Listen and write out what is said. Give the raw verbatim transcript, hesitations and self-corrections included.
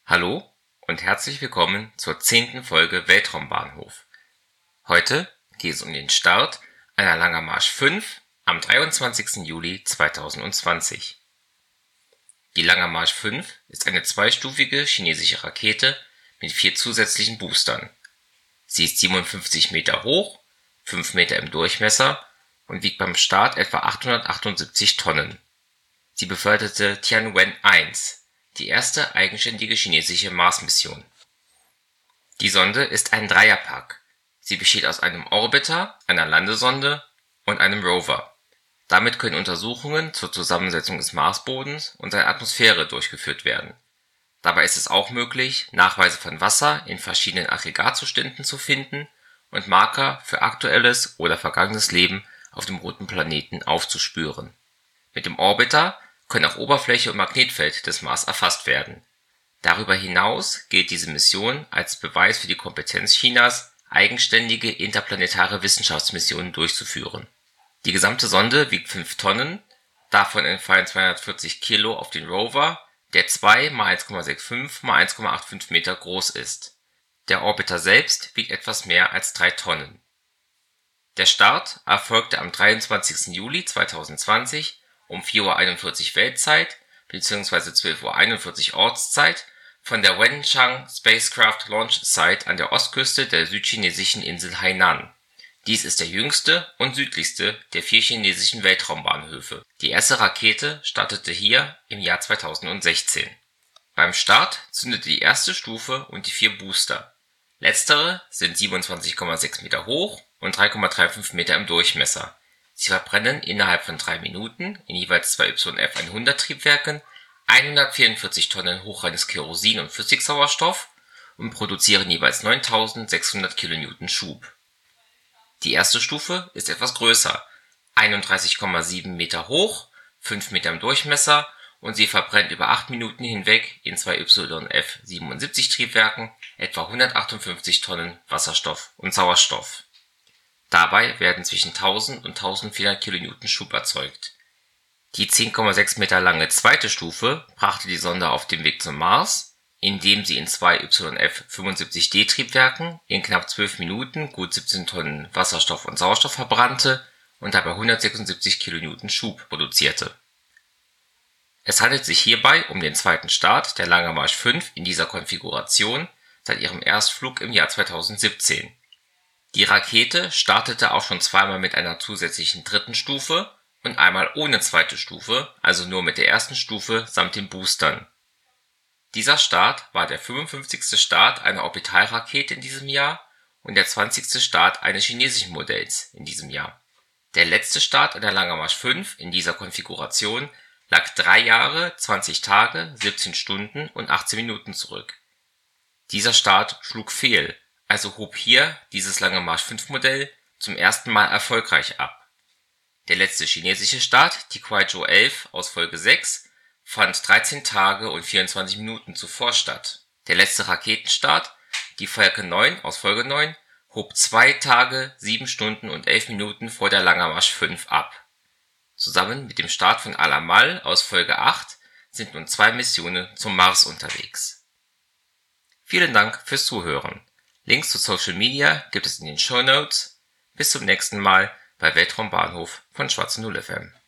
Hallo und herzlich willkommen zur zehnten Folge Weltraumbahnhof. Heute geht es um den Start einer Langer Marsch fünf am dreiundzwanzigsten Juli zweitausendzwanzig. Die Langer Marsch fünf ist eine zweistufige chinesische Rakete mit vier zusätzlichen Boostern. Sie ist siebenundfünfzig Meter hoch, fünf Meter im Durchmesser und wiegt beim Start etwa achthundertachtundsiebzig Tonnen. Sie beförderte Tianwen eins, die erste eigenständige chinesische Marsmission. Die Sonde ist ein Dreierpack. Sie besteht aus einem Orbiter, einer Landesonde und einem Rover. Damit können Untersuchungen zur Zusammensetzung des Marsbodens und seiner Atmosphäre durchgeführt werden. Dabei ist es auch möglich, Nachweise von Wasser in verschiedenen Aggregatzuständen zu finden und Marker für aktuelles oder vergangenes Leben auf dem roten Planeten aufzuspüren. Mit dem Orbiter können auch Oberfläche und Magnetfeld des Mars erfasst werden. Darüber hinaus gilt diese Mission als Beweis für die Kompetenz Chinas, eigenständige interplanetare Wissenschaftsmissionen durchzuführen. Die gesamte Sonde wiegt fünf Tonnen, davon entfallen zweihundertvierzig Kilo auf den Rover, der zwei mal eins Komma fünfundsechzig mal eins Komma fünfundachtzig Meter groß ist. Der Orbiter selbst wiegt etwas mehr als drei Tonnen. Der Start erfolgte am dreiundzwanzigsten Juli zweitausendzwanzig um vier Uhr einundvierzig Weltzeit bzw. zwölf Uhr einundvierzig Ortszeit von der Wenchang Spacecraft Launch Site an der Ostküste der südchinesischen Insel Hainan. Dies ist der jüngste und südlichste der vier chinesischen Weltraumbahnhöfe. Die erste Rakete startete hier im Jahr zweitausendsechzehn. Beim Start zündete die erste Stufe und die vier Booster. Letztere sind siebenundzwanzig Komma sechs Meter hoch und drei Komma fünfunddreißig Meter im Durchmesser. Sie verbrennen innerhalb von drei Minuten in jeweils zwei Y F hundert Triebwerken hundertvierundvierzig Tonnen hochreines Kerosin und Flüssigsauerstoff und produzieren jeweils neuntausendsechshundert Kilonewton Schub. Die erste Stufe ist etwas größer, einunddreißig Komma sieben Meter hoch, fünf Meter im Durchmesser und sie verbrennt über acht Minuten hinweg in zwei Y F siebenundsiebzig Triebwerken etwa hundertachtundfünfzig Tonnen Wasserstoff und Sauerstoff. Dabei werden zwischen tausend und eintausendvierhundert Kilonewton Schub erzeugt. Die zehn Komma sechs Meter lange zweite Stufe brachte die Sonde auf den Weg zum Mars, indem sie in zwei Y F fünfundsiebzig D Triebwerken in knapp zwölf Minuten gut siebzehn Tonnen Wasserstoff und Sauerstoff verbrannte und dabei hundertsechsundsiebzig Kilonewton Schub produzierte. Es handelt sich hierbei um den zweiten Start der Langer Marsch fünf in dieser Konfiguration seit ihrem Erstflug im Jahr zweitausendsiebzehn. Die Rakete startete auch schon zweimal mit einer zusätzlichen dritten Stufe und einmal ohne zweite Stufe, also nur mit der ersten Stufe samt den Boostern. Dieser Start war der fünfundfünfzigste Start einer Orbitalrakete in diesem Jahr und der zwanzigste Start eines chinesischen Modells in diesem Jahr. Der letzte Start einer Langer Marsch fünf in dieser Konfiguration lag drei Jahre, zwanzig Tage, siebzehn Stunden und achtzehn Minuten zurück. Dieser Start schlug fehl, also hob hier dieses Langer Marsch fünf Modell zum ersten Mal erfolgreich ab. Der letzte chinesische Start, die Kuaizhou elf aus Folge sechs, fand dreizehn Tage und vierundzwanzig Minuten zuvor statt. Der letzte Raketenstart, die Falcon neun aus Folge neun, hob zwei Tage, sieben Stunden und elf Minuten vor der Langer Marsch fünf ab. Zusammen mit dem Start von Al-Amal aus Folge acht sind nun zwei Missionen zum Mars unterwegs. Vielen Dank fürs Zuhören. Links zu Social Media gibt es in den Shownotes. Bis zum nächsten Mal bei Weltraumbahnhof von Schwarze Null F M.